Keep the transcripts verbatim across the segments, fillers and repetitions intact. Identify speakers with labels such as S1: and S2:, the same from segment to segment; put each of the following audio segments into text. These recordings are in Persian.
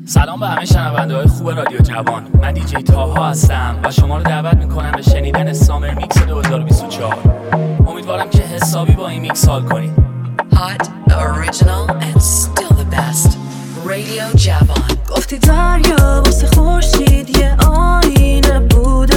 S1: سلام به همه شنونده های خوب رادیو جوان. من دیجی تاها هستم و شما رو دعوت میکنم به شنیدن سامر میکس دو هزار و بیست و چهار. امیدوارم که حسابی با این میکس حال کنید.
S2: Hot, original and still the best. رادیو جوان.
S3: گفتی دریا واسه خورشید یه آینه بوده،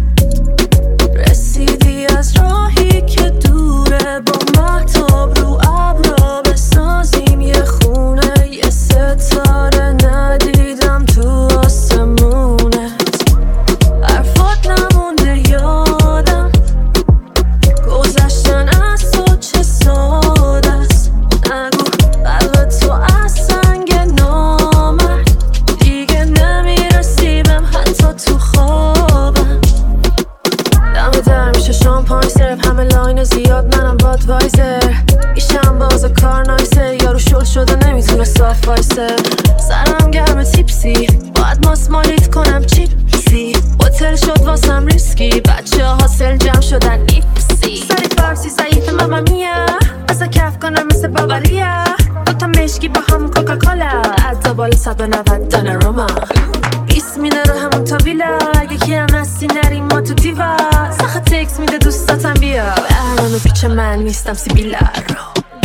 S3: رسیدی از راهی که دوره، با مهتاب رو ابرا بسازیم یه خونه، یه ستاره ندیدم تو آسمونت، حرفات نمونده یادم، گذشتن از تو چه ساده است، نگو قلب تو از سنگ نامرد، دیگه نمیرسی بهم حتی تو خوابم، دم در میشه شامپاین سرف، همه لاین زیاد منم بادوایزر، ایشم باز کار نایسه، یارو شل شده نمیتونه صاف وایسه، سرم گرم تیپسی، باید ماسمالیت کنم چیپسی، هتل شد واسم ریسکی، بچه ها حاصل جمع شدن ایپسی، سری فارسی ضعیف ماما میا، بسا کف کنم مثل باوریا، دوتا مشکی با هم کوکاکولا، عدا بالا صد و نود دانه روما، بیس میده رو همون تا ویلا، اگه کی هم هستی نریم ما تو دیوا، سخت تکس میده دوستاتم بیا، برنامه پیچ من نیستم سیبیلا رو.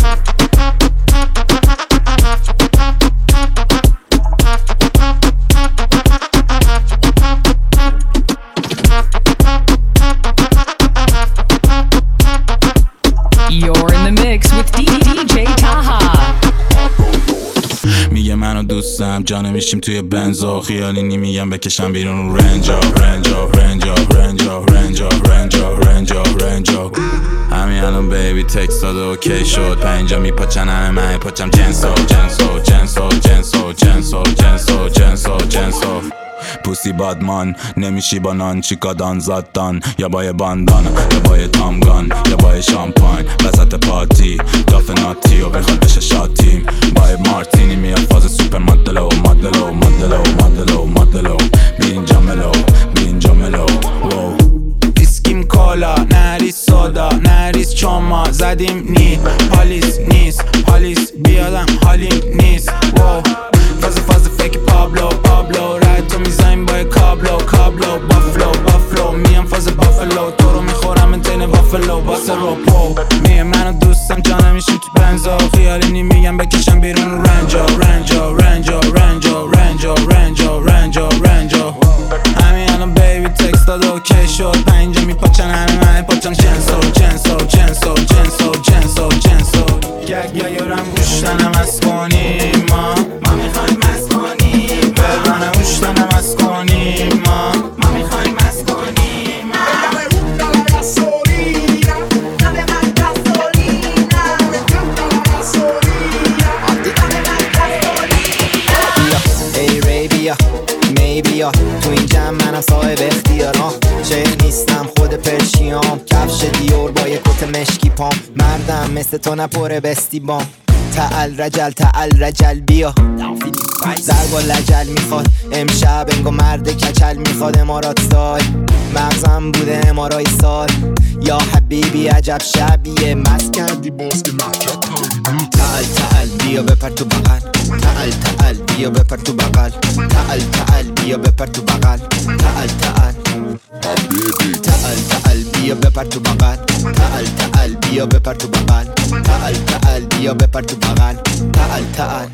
S2: You're in the mix with دی جی Taha.
S4: میگه منو دوستم جانه میشیم توی بنزا، خیالی نمیگم بکشم بیرون رنجا رنجا رنجا رنجا رنجا رنجا رنجا رنجا. همین الان بیبی تکست داده اوکی شد، پنجا میپاچن همه من پاچم جنسو جنسو جنسو جنسو جنسو جنسو جنسو جنسو. پوسی بادمان نمیشی با نان، چیکا دان زادان یا با یه باندان یا با یه تامگان یا با یه شامپاین وسط پارتی، دافه ناتی و بخواد بشه شاتیم، با یه مارتینی میاد فاز سوپر مدلو مدلو مدلو مدلو مدلو، بی اینجا ملو بی اینجا ملو. ویسکیم کالا نریس سودا نریس چاما زدیم نی پالیس نیست پالیس بیادم حالیم نیست. واو فاز فاز فیک پابلو پابلو، رد تو میزنیم با کابلو کابلو، بافلو بافلو میام فاز بافلو، تو رو میخورم انتین وافلو واسه روپو. میگه منو دوستم جانم میشیم تو بنزا، خیالی نمیگم بکشم بیرون رنجا رنجا رنجا رنجا رنجا رنجا رنجا رنجا. همین الان بیبی تکست داده اوکی شد، پنجا میپاچن همه من پاچم جنسو جنسو جنسو جنسو جنسو جنسو. گگ یا یارم گوشتنم از کنیم ما ما میخوایم از کنیم، برانه گوشتنم از کنیم ما ما میخوایم از کنیم.
S5: ای ری بیا می بیا تو این جمع منم صاحب اختیارم، شیخ نیستم خود پرشیام، کفش دیور با یک کت مشکی پام، مردم مثل تو نپره بستی بام، تعال رجل تعال رجل بیا ضرب و لجل میخواد امشب انگو مرد کچل میخواد، امارات سال مغزم بوده امارای سال، یا حبیبی عجب شبیه مست کردی باز که محکت تعال تعال بیا بپر تو بغل، تعال تعال بیا بپر تو بغل، تعال تعال بیا بپر تو بغل، تعال تعال تعال تعال بیا بپر تو بغل، تعال تعال بیا بپر تو بغل، تعال تعال بیا بپر تو بغل، تعال تعال.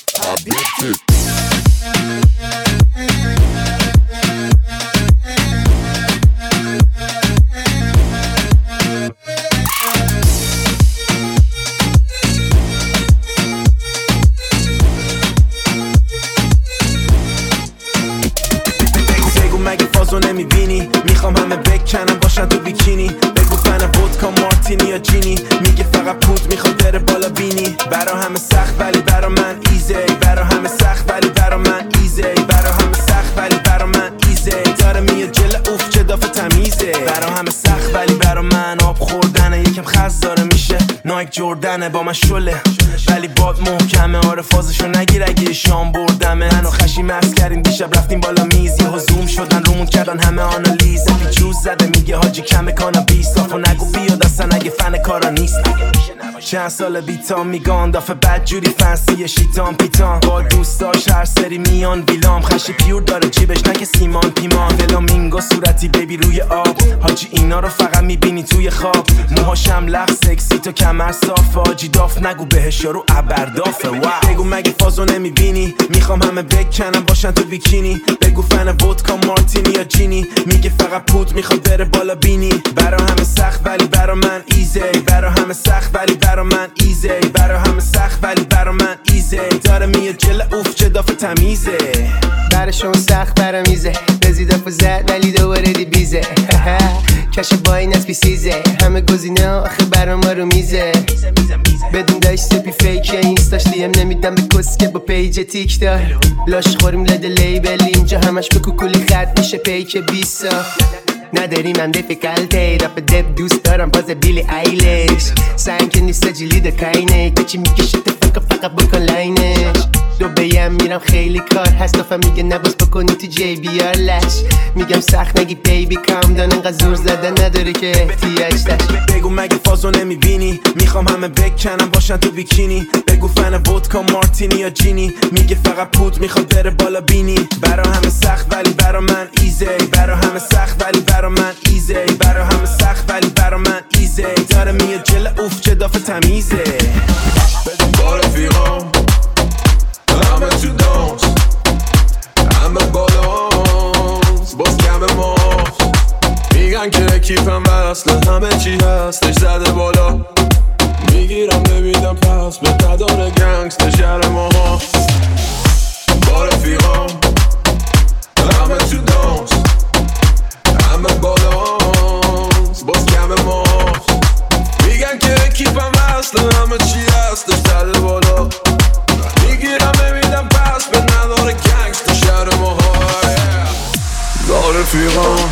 S6: بگو مگه فازو نمیبینی، میخوام همه بکنم باشن تو بیکینی، بگو فن ودکا مارتینی یا جینی، میگه فقط پود میخواد بره بالا بینی، برا همه سخت ولی برا من ایزی، برا همه سخت خوردنه با من شله ولی باد محکمه آره فازشو نگیر اگه شام بردمه منو خشی مست کردیم دیشب رفتیم بالا میز یهو زوم شدن رومون کردن همه آنالیز پیچوز زده میگه حاجی کمه کانابیس صافو نگو بیاد اصلا اگه فن کارا نیست چند سال بیتام میگان دافه بد جوری فنسی شیطان پیتان با دوستاش هر سری میان ویلام خشی پیور داره جیبش نکه سیمان پیمان فلامینگو صورتی بیبی روی آب حاجی اینا رو فقط میبینی توی خواب موهاشم لخ سکسی تو کمر صاف حاجی داف نگو بهش یارو ابردافه واو بگو مگه فازو نمیبینی میخوام همه بکنم باشن تو بیکینی بگو فن ودکا مارتینی یا جینی میگه فقط پود میخواد بره بالا بینی برا همه سخت ولی برا من ایزی برا همه سخت ولی برا من ایزی برا همه سخت ولی برا من ایزی داره میاد جل اوف چه دافه تمیزه
S7: براشون سخت برا میزه بزید افو زد ولی دوباره دی بیزه کش با این از بیسیزه همه گزینه آخه برا ما رو میزه بدون داشت سپی فیکه اینستاش دیم نمیدم به کسکه با پیج تیک تا لاش خوریم لده لیبل اینجا همش به کوکولی خط میشه پیک بیسا نداریم هم دیفیکالته رپ دب دوست دارم باز بیلی ایلش سنگ که نیست جیلی دا کاینه کچی میکشه تفکا فقط بکن لاینش دو بیم میرم خیلی کار هست دفعه میگه نباز بکنی تو جی بیار لش میگم سخت نگی بیبی کام دان انقدر زور زدن نداره که احتیاج داشت
S6: بگو مگه فازو نمیبینی میخوام همه بکنم باشن تو بیکینی بگو فن ودکا مارتینی یا جینی میگه فقط پود میخواد بره بالا بینی برا همه سخت ولی برا من ایزی برا همه سخت ولی برا من ایزی برا همه سخت ولی برا من ایزی داره میاد جل اوف چه دافه تمیزه
S8: با رفیقام همه تو دانس همه بالانس باز کم ماست میگن که اکیپم وصله همه چی هستش زده بالا میگیرم نمیدم پس به نداره گنگستر شهر ما با رفیقام همه تو دانس همه بالانس باز کم ماست میگن که اکیپم وصله همه چی هستش زده بالا میگیرم نمیدم پس به نداره گنگستر شهر ما با رفیقام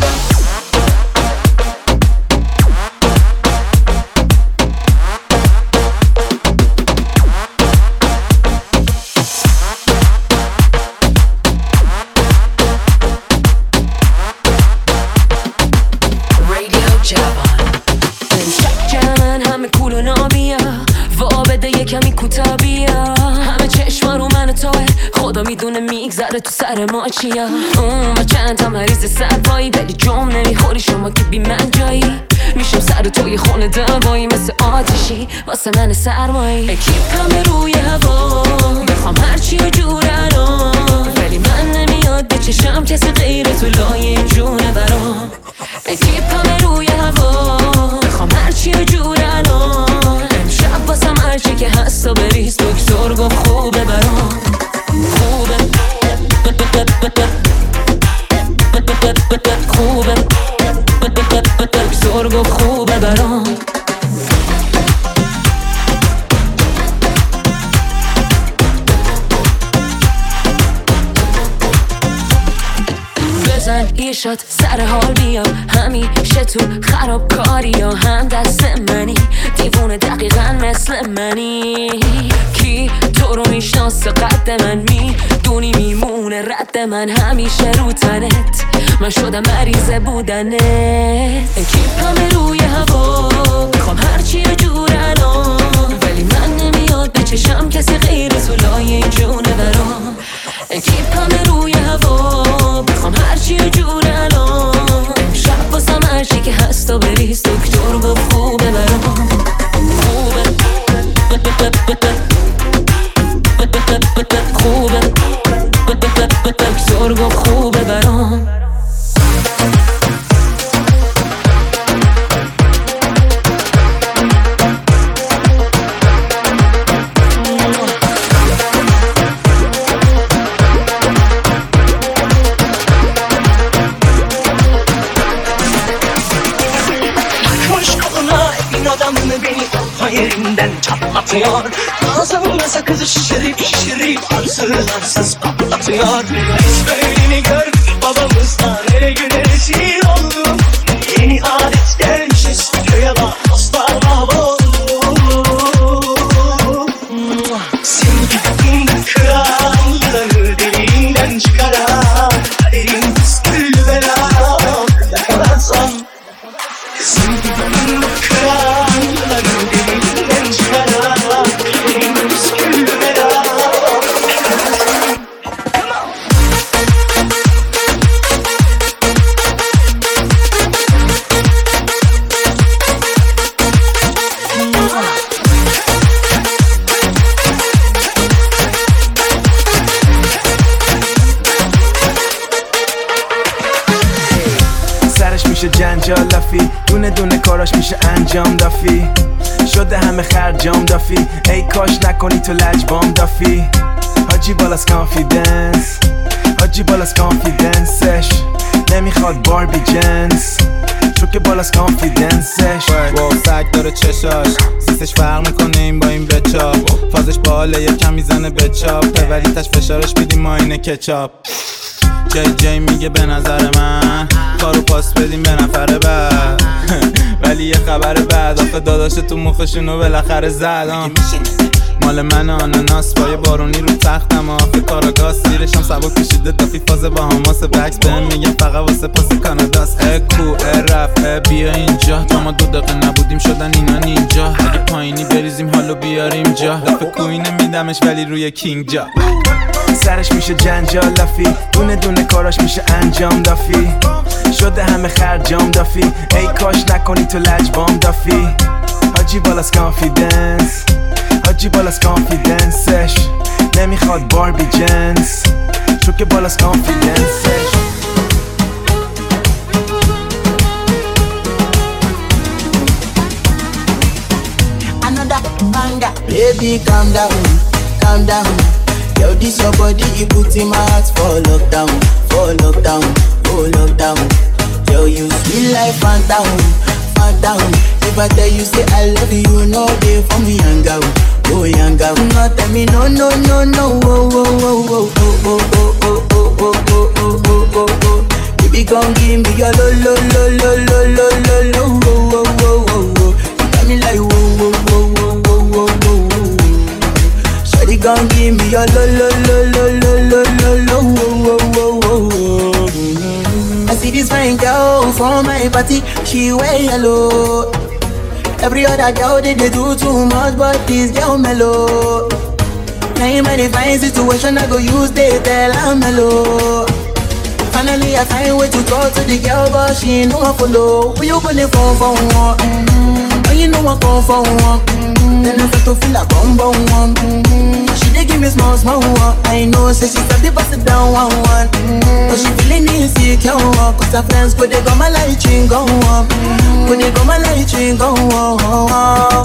S3: میدونه میگذره تو سر ما چیا اون و چند تا مریض سرپایی ولی جام نمیخوری شما که بی من جایی میشم سر توی خونه دوایی مثل آتشی واسه من سرمایی اکیپ همه روی هوا بخوام هرچی و جورنم ولی من نمیاد به چشم کسی غیر تو لای جونه برام اکیپ همه روی هوا بخوام هرچی و جورنم امشب واسم هرچی که هست و بریز دکتر گفت خوبه برام خوبه خوبه دکتر گفت خوبه برام بزن یه شات سر حال بیا همیشه تو خرابکاری یا هم دست منی دیوونه دقیقا مثل منی کی تو رو میشناسه قد من میدونی میمونه رد من همیشه رو تنت من شدم مریضه بودنت اکیپ همه روی هوا بخوام هرچی رو جورنم ولی من نمیاد به چشم کسی غیر تو لای این جونه برام اکیپ همه روی هوا بخوام هرچی رو جورنم امشب واسم هرچی که هست و بریز دکتر گفت خوبه برام خوبه خوبه دکتر گفت خوبه برام
S9: yerinden çatlatıyor. Ağzımda sakızı şişirip şişirip arsız arsız patlatıyor. Hiç böyleni gördük babamızdan her gün rezil oldum. Yeni adet gelmişiz köye bak dostlar mahvoldu.
S6: جنجالافی، دونه دونه کاراش میشه انجام دافی، شده همه خرجام دافی، ای کاش نکنی تو لجبام دافی. حاجی بالاس کانفیدنس، حاجی بالاس کانفیدنسش، نمیخواد باربی جنس چون که بالاس کانفیدنسش.
S4: واو سگ داره چشاش، سیسش فرق میکنه این با این بچاپ، فازش باله یکم میزنه بچاپ، پرولیتش فشارش بیدیم ما اینه کچاپ. جی جی میگه به نظر من کارو پاس بدیم به نفر بعد ولی یه خبر بعد آخه داداش تو مخشونو بالاخره زدم. مال من آناناس با یه بارونی رو تختم، آخه کاراگاز سیرشم سبک کشیده دافی فاز با هماس بکس بهم میگم فقط واسه پاس کاناداست. اکو رف بیا اینجا، تا ما دو دقیقه نبودیم شدن اینا نینجا، اگه پایینی بریزیم حالو بیاریم جا، دفعه کوی نمیدمش ولی روی کینگ جا.
S6: سرش میشه جنجالافی، دونه دونه کاراش میشه انجام دافی، شده همه خرجام دافی، ای کاش نکنی تو لجبام دافی. حاجی بالاس کانفیدنس، حاجی بالاس کانفیدنسش، نمیخواد باربی جنس چون که بالاس کانفیدنسش.
S10: Another banger, baby calm down, calm down. Yo, this your body, you put in my heart for lockdown, for lockdown, oh lockdown. Yo, you sweet like phantom, phantom. If I tell you say I love you, no day for me young girl, oh young girl. No tell me no, no, no, no, oh, oh, oh, oh, oh, oh, oh, oh, oh, oh, oh, oh, oh, oh. Baby, come give me your lo, lo, lo, lo, lo, lo, lo, lo, oh, oh, oh, oh, oh. You got me like whoa, whoa, whoa, whoa, whoa, whoa, whoa. Shawty gon' give me your lo lo lo lo lo lo lo lo wo wo wo wo. I see this fine girl from my party, she wear yellow. Every other girl they, they do too much, but this girl mellow. Now in my fine situation, I go use they tell her mellow. Finally I find way to talk to the girl, but she ain't no one follow. Who you gonna phone for one? Mm-hmm. Oh, you know I come for one. Mm-hmm. Then I start to feel a bum bum one. Mm-hmm. She dey give me small small one. I know, say she start to pass it down one one. Mm-hmm. But she feeling insecure, cause her friends go they go my light ring go on. Go they go my light ring go on.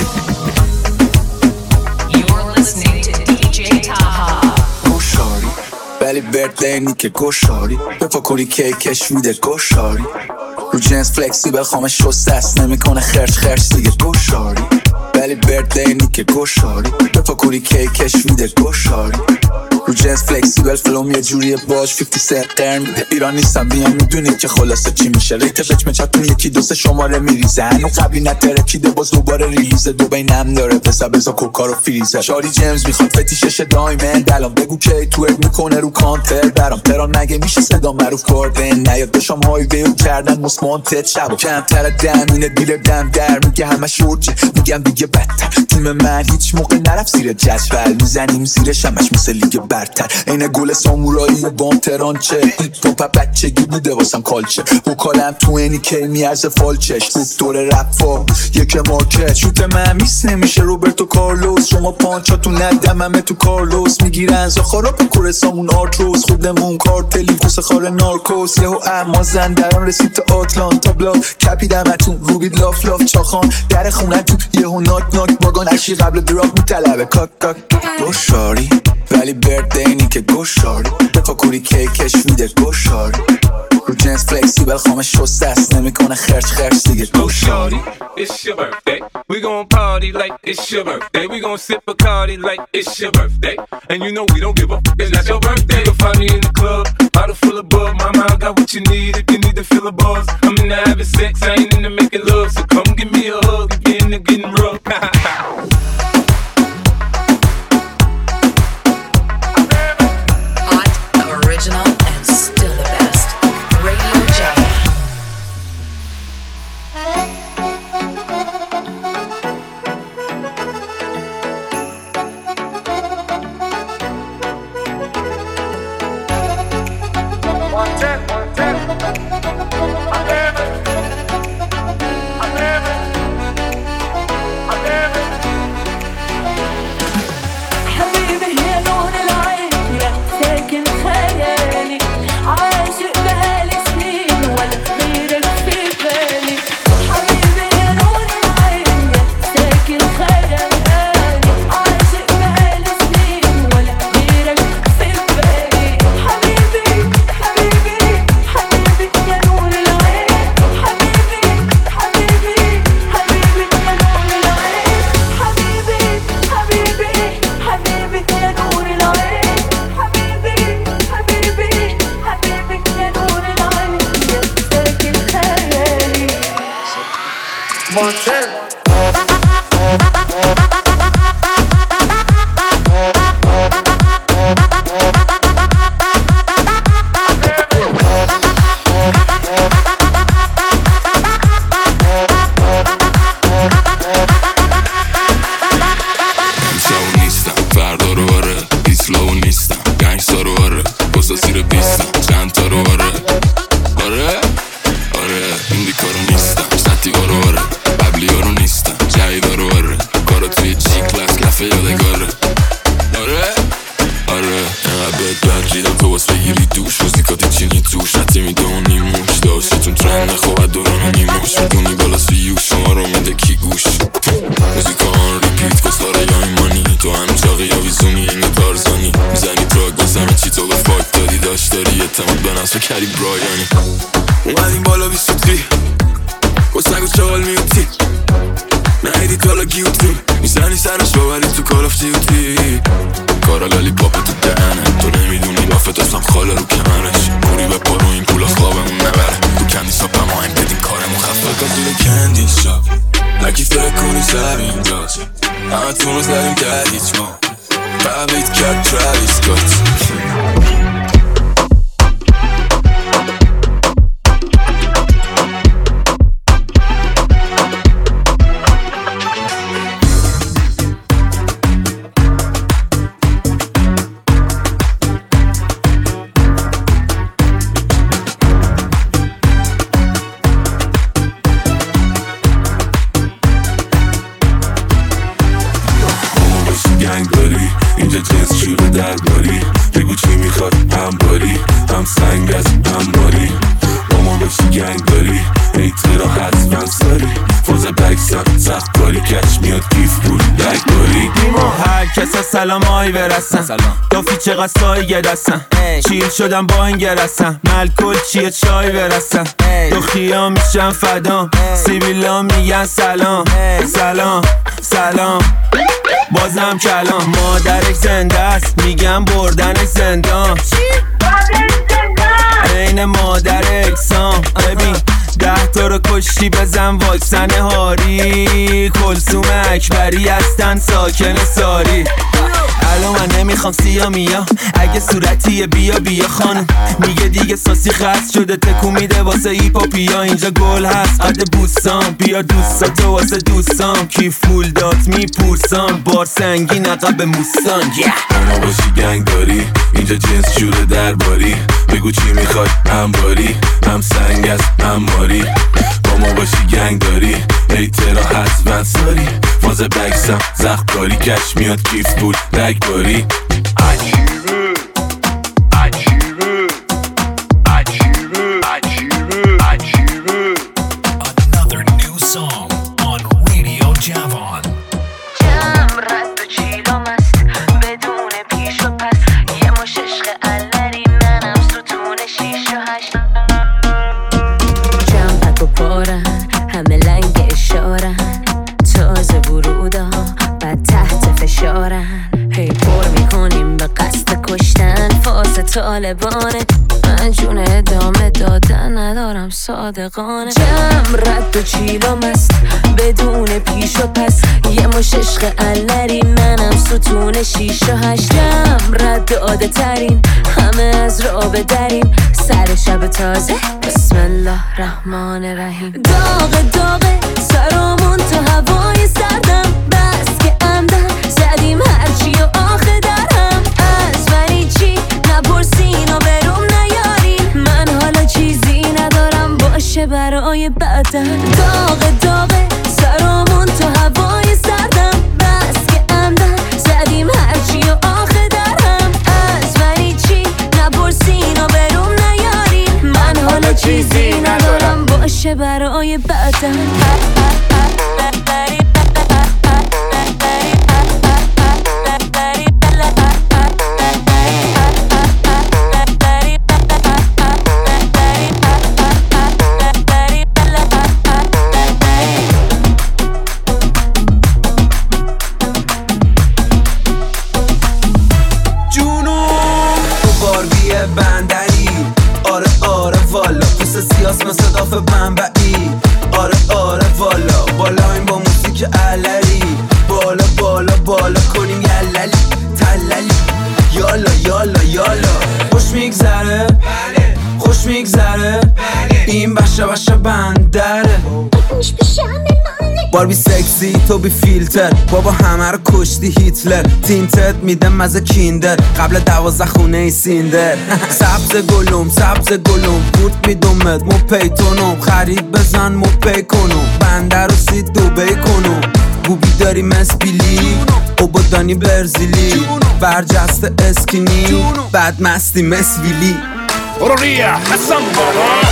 S2: You're listening to D J Taha.
S11: Goshari, ولی birthday نیکه گوشاری، بفکری کیکش میده گوشاری، رو جنس فلکسیبل خامش شسته است نمیکنه خرچ خرچ دیگه گوشاری، ولی birthday نیکه گوشاری، بفکری کیکش میده گوشاری، رو جنس فلکسیبل فلوم یه جوریه باش پنجاه سنت قرن میده. ایران نیستم بیان میدونی که خلاصه چی میشه، ریت بچ مچتون یکی دو سه شماره میریزه، هنو قبلی نترکیده باز دوباره ریزه، دو بینم داره بسا بزا کوکا رو فریزه. شاری جیمز میخواد فتیشش دایمند، الان بگو کی تو اگ میکنه رو کانتر برام تران نگه میشه صدا معروف کردن، نیاد بشم های ویو کردن مسمانتت شب کمتر دمینه دیل دم در میگه همه شورجه، میگم دیگه بدتر تیم من هیچ موقع نرفت زیر جدول، میزنیم زیرش همش مثل لیگ برتر، این گل سامورایی و بام ترانچه، تو پا بچگی بوده واسم کالچه، وکالم تو اینی که میارز فالچش، دکتر رفا یک مارکت، شوت من میس نمیشه روبرتو کارلوس، شما پانچاتون ندم همه تو کارلوس، میگیرن زخارا پا کورسامون آرتروس، خودمون کارتلی کوس خار نارکوس، یهو اما زندران رسید تا آتلانتا بلاک، کپیدمتون روبید لاف لاف چاخان، در خونه تو یهو ناک ناک باگان، اشی قبل دراپ میطلبه کاک کاک گوشاری، ولی birthday نیکه گوشاری، بفکری کیکش میده گوشاری، رو جنس فلکسیبل خامش شسته است نمیکنه خرچ خرچ دیگه گوشاری.
S12: It's your birthday, we gon' party like it's your birthday, we gon' sip Bacardi like it's your birthday, and you know we don't give a f***, it's not your birthday. You'll find me in the club, bottle full of bug, mama I got what you need if you need to feel a buzz, I'm into having sex, I ain't into making love, so come give me a hug if you're into getting rough.
S2: Original and still the best. Radio Java.
S9: One ten, one ten. I live it. I live it.
S13: مانتن.
S8: کری برایانی اومدیم بالا بی سوتی کسنگ و چال میوتی نهیدی تالا گیوتی میزنی سرش باوری تو کار آف دیوتی کارا لالی پاپ تو دهنه تو نمیدونی لافت هستم خاله رو کمرش موری به پارو این پول از خوابمون نبره تو کندی ساپ هم آهنگ بدیم کارمون خفه کازونه کندی شاب لکی فره کنی سر اینجاست همه تون رو زدیم در هیچ ما بابیت کرد تراویس کات اینجا جنس شروع درباری بگو چی میخواد هم باری هم سنگ از هم باری با ما بشی گنگ داری ایت را حتما ساری فوز بکسم سخت کاری کش میاد کیف بود بک باری
S6: دیما هر کسا سلام آی برسن دافی چقدر سایه دستن چیل شدم با این گرسن ملکل چیه چای برسن دختیا میشن فدام سیبیلا میگن سلام سلام سلام بازم کلام مادرک زنده است میگم بردنش زندان این مادر اکسام ببین ده تا رو کشتی بزن واکسن هاری کلثوم اکبری هستن ساکن ساری الان من نمیخوام سیا میا اگه صورتیه بیا بیا خانم میگه دیگه ساسی خست شده تکو میده واسه ایپاپیا اینجا گل هست قد بوسام بیا دوستاتو واسه دوستام کی فول دات میپورسام بار سنگین عقب موسان
S8: اما باشی گنگ داری اینجا جنس جوره درباری بگو چی میخواد هم باری هم سنگ از هم باری با ما باشی گنگ داری ایترا حتما ساری فاز بکسم زخم کاری کش میاد کیف بود لک باری عجیبه عجیبه عجیبه عجیبه عجیبه
S14: Another new song on Radio Javon.
S3: جم رد و چیلم است بدون پیش و پس یه مش عشق الری منم ستون شیش و هشت جم پک و پارن همه لنگ اشارن تازه ورودا بعد تحت فشارن هی پر میکنیم به قصد کشتن فاز طالبانه من جون ادامه دادن ندارم صادقانه جم رد و چیلم است بدون پیش و پس یه مش عشق الری منم ستون شیش و هشتم رد عاده ترین همه از رابه دریم سر شب تازه بسم الله رحمان رحیم داغ داغه سرامون تا هوای سردم بس که عمدن زدیم هرچی و آخه درهم از منی چی نپرسین و بروم نیارین من حالا چیزی ندارم باشه برای بعدن داغ داغه سرامون تا هوای سردم بس که عمدن زدیم هرچی و آخه درهم از منی چی نپرسین و بروم نیارین من حالا چیزی ندارم باشه برای بعدن
S6: سیاس مثل داف بنبعی آره آره والا بالا
S13: یالا خوش میگذره خوش میگذره این بشه بشه بندره باربی سکسی تو بی فیلتر بابا همه رو کشتی هیتلر تینتت میده مزه کیندر قبل دوازده خونه ای سیندر سبز گلوم سبز گلوم بود میدومت مو پیتونم خرید بزن مو پی کنم بنده رو سید دوبی کنم گوبی داری مسبیلی اوبادانی برزیلی برجسته اسکینی بد مستی مسویلی
S15: برو ریا حسن بابا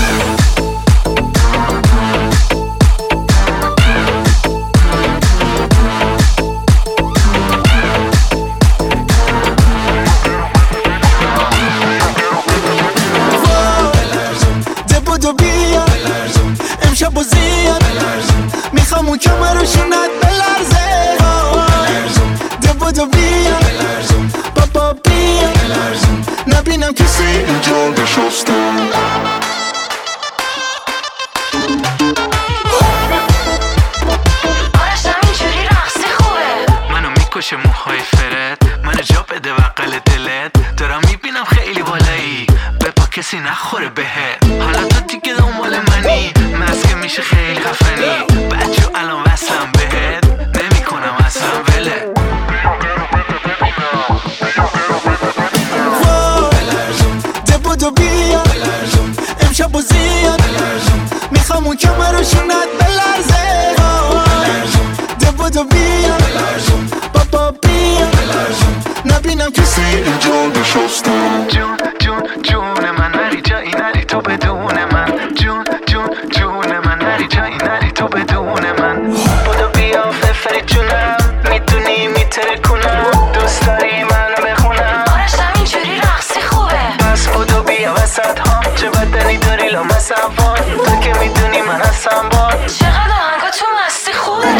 S16: امشب و زیاد میخوام اون کمرشونت بلرزه ده بودو بیا بابا بیا نبینم کسی اینجا نشسته
S17: آرشم اینجوری رقصی خوبه منو میکشه موهای فرد منو جا بده بقل دلت دارم میبینم خیلی بالایی بپا کسی نخوره بهت حالا تو دیگه دنبال منی مسکه میشه خیلی خفنی بچه الان وصلم بهت نمی کنم اصلا وله
S16: ده بودو بیا امشب و زیاد میخوام اون کمرشونت بلرزه ده بودو بیا بابا بیا نبینم کسی اینجا نشسته
S17: جون جون جون من نری جایی نری تو بدون من جون جون جون من نری جایی نری تو بدون من بودو بیا ففری جونم میدونی میتره کنم دوست داری منو بخونم آرشم اینجوری رقصی خوبه پس بودو بیا وسط ها چه بدنی داری لامسم وان تو که میدونی من هستم بان چقدر آهنگا تو مستی خوبه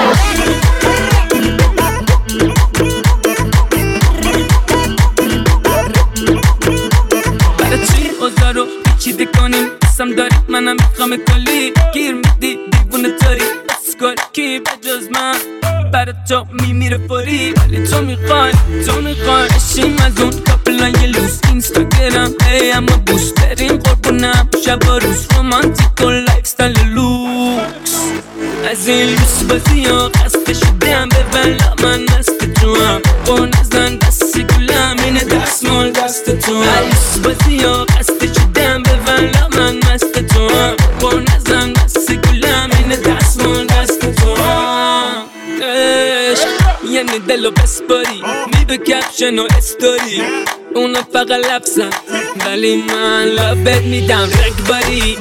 S18: رو چیده کنیم قسم داری منم میخوام کلی گیر میدی دیوونه تاری اسکال کی بجز من برای تو میمیره فوری ولی تو میخوای تو میخوای اشیم از اون کپلان یه لوس اینستاگرام ای اما بوست بریم قربونم شب و روز رومانتیک و لایف ستایل لوکس از این لوس بازی ها خسته شدم به بلا من مست تو هم با نزن دست گلم اینه دست مال دست تو هم لوس بازی ها خسته شدم به بلا من مست تو هم با نزن دست گلم اینه دست مال دست تو هم یعنی دلو بسپاری می به کپشن و استوری اونا فقط لفظن ولی من لابت میدم رگباری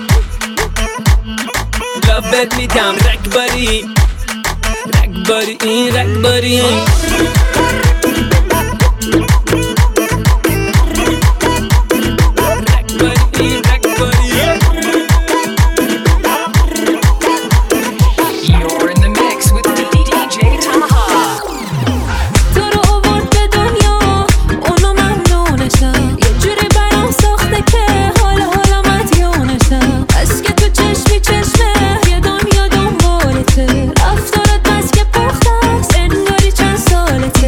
S18: لابت میدم رگباری رگباری این رگباری
S3: رفتارت بس که پخته است انگاری چند سالته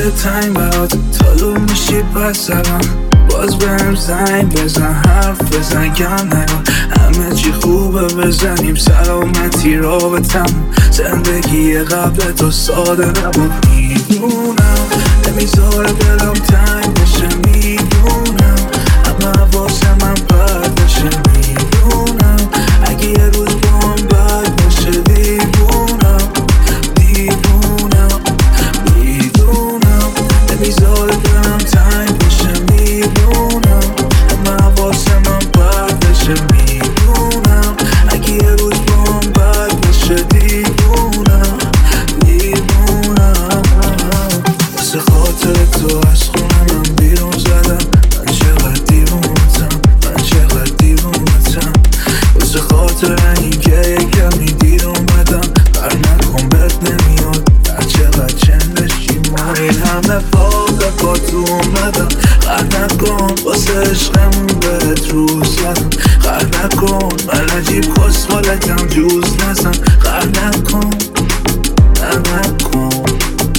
S13: دل تنگ برات تالو میشی پس سرم باز بهم زنگ بزن حرف بزن گم نگم همه چی خوبه بزنیم سلامتی رابطم زندگی قبل تو ساده نبود میدونم نمیذاره دلم تنگ بشه میدونم اما واسه من بد بشه میدونم اگه یه روز با هم بد بشه دیوونم دیوونم میدونم نمیذاره دلم تنگ بشه میدونم اما واسه من بد بشه میدونم اگه یه روز با هم بد بشه دیوونم دیوونم واسه خاطر تو از خونه من بیرون زدم من چقدر دیوونتم من چقدر دیوونتم واسه خاطر این که یکمی دیر اومدم بر نکن بهت نمیاد هر چقدر چندشی ما این همه فاقه با تو اومدم خر نکن واسه عشقمون بهت روز زدم خر نکن من عجیب خوشحالتم جوز نزن خر نکن نه نکن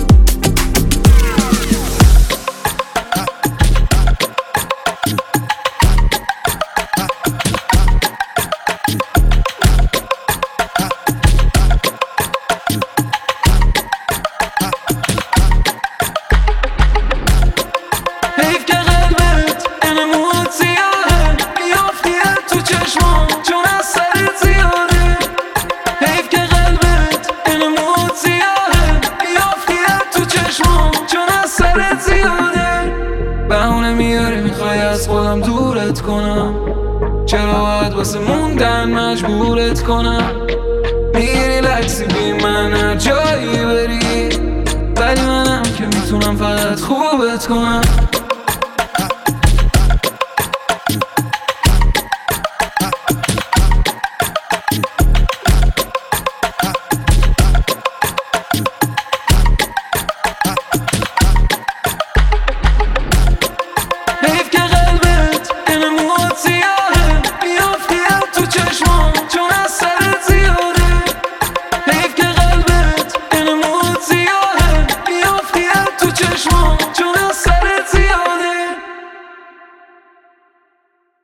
S18: حیف که قلبت این موت زیاده میافتیه تو چشمام چون از سرت زیاده حیف که قلبت این موت زیاده میافتیه تو چشمام چون از سرت زیاده بهونه میاری میخوای از خودم دورت کنم چرا باید واسه موندن مجبورت کنم میری لکسی بی من هر جایی بری ولی منم که میتونم فقط خوبت کنم